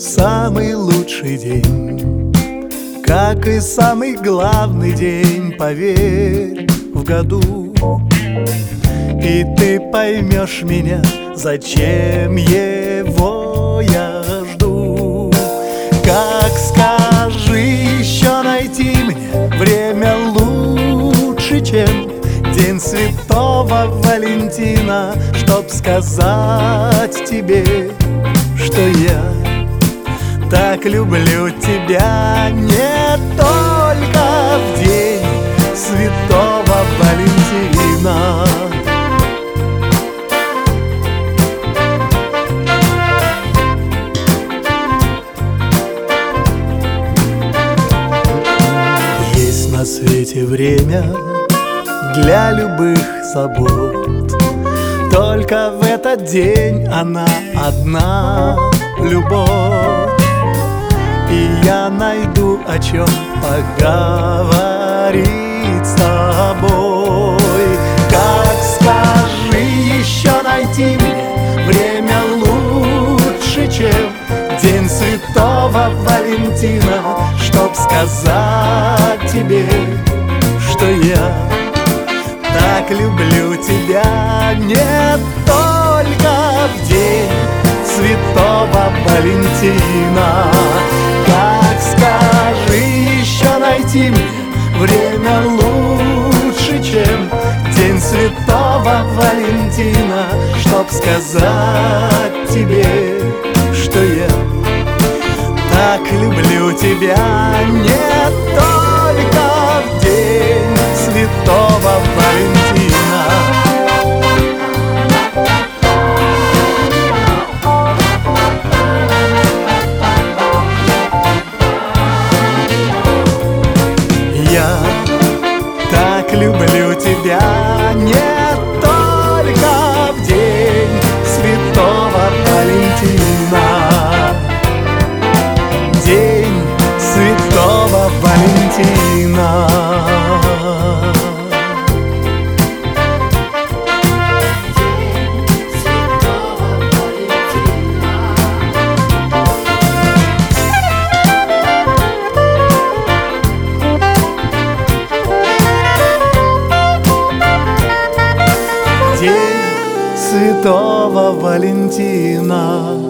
самый лучший день, как и самый главный день, поверь, в году. И ты поймешь меня, зачем его я жду. Как скажи еще найти мне время лучше, чем День Святого Валентина, чтоб сказать тебе, что я так люблю тебя не только в День Святого Валентина. Есть на свете время для любых забот, только в этот день она одна — любовь. И я найду, о чем поговорить с тобой. Как скажи еще найти мне время лучше, чем День Святого Валентина, чтоб сказать тебе, что я так люблю тебя не только в День Святого Валентина. Как скажи еще найти мне время лучше, чем День Святого Валентина, чтоб сказать тебе, что я так люблю тебя не только в День Святого Валентина. Я так люблю тебя не только в День Святого Валентина. День Святого Валентина. День Святого Валентина.